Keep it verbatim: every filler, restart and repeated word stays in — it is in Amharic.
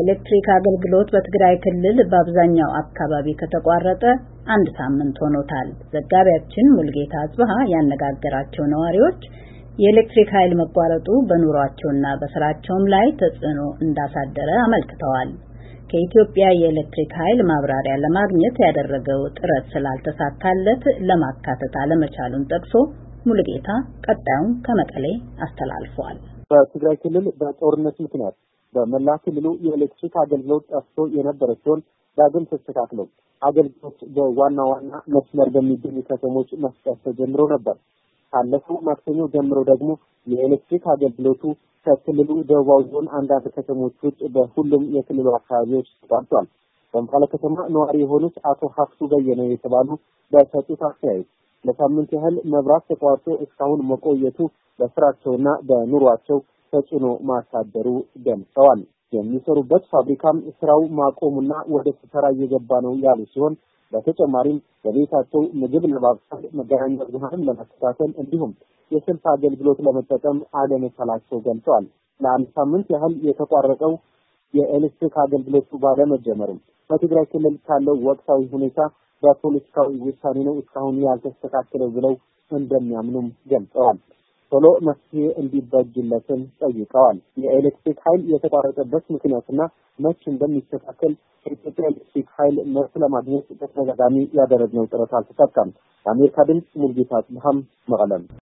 የኤሌክትሪክ አገልግሎት በትግራይ ክልል በአብዛኛው አካባቢ ከተቋረጠ አንድ ሳምንት ሆኖታል። ዘጋቢያችን ሙልጌታ አጽብሃ ያነጋገራቸው ነዋሪዎች የኤሌክትሪክ ኃይል መቋረጡ በኑሯቸውና በስራቸውም ላይ ተጽዕኖ እንዳሳደረ አመልክተዋል። ከኢትዮጵያ የኤሌክትሪክ ኃይል ማብራሪያ ለማግኘት ያደረገው ጥረት ስላልተሳካለት ለማካተት አለመቻሉን ጠቅሶ ሙልጌታ ቀጣዩን ከመቀሌ አስተላልፏል። በትግራይ ክልል በጦርነት ምክንያት በመላ ክልሉ የኤሌክትሪክ አገልግሎት ጠፍቶ የነበረ ሲሆን ዳግም ተስተካክሎ አገልግሎት በዋና ዋና መስመር በሚገኙ ከተሞች መስጠት ተጀምሮ ነበር። ካለፈው ማክሰኞ ጀምሮ ደግሞ የኤሌክትሪክ አገልግሎቱ ከክልሉ ደቡባዊ ዞን አንዳንድ ከተሞች ውጭ በሁሉም የክልሉ አካባቢዎች ተቋርጧል። በመቀለ ከተማ ነዋሪ የሆኑት አቶ ሀፍቱ በየነ የተባሉ በሰጡት አስተያየት ለሳምንት ያህል መብራት ተቋርጦ እስካሁን መቆየቱ በስራቸውና በኑሯቸው ተጽዕኖ ማሳደሩ ገልጸዋል። የሚሰሩበት ፋብሪካም ስራው ማቆሙና ወደ ስራ እየገባ ነው ያሉ ሲሆን በተጨማሪም በቤታቸው ምግብ ለማብሰል መገናኛ ብዙሃንን ለመከታተል እንዲሁም የስልክ አገልግሎት ለመጠቀም አለመቻላቸው ገልጸዋል። ለአንድ ሳምንት ያህል የተቋረጠው የኤሌክትሪክ አገልግሎቱ ባለመጀመሩ በትግራይ ክልል ካለው ወቅታዊ ሁኔታ በፖለቲካዊ ውሳኔ ነው እስካሁን ያልተስተካከለው ብለው እንደሚያምኑም ገልጸዋል። ቶሎ መፍትሄ እንዲበጅለትም ጠይቀዋል። የኤሌክትሪክ ኃይል የተቋረጠበት ምክንያትና መቼ እንደሚስተካከል ከኢትዮጵያ ኤሌክትሪክ ኃይል መልስ ለማግኘት በተደጋጋሚ ያደረግነው ጥረት አልተሳካም። የአሜሪካ ድምፅ ሙልጌታ አጽብሃም መቀለም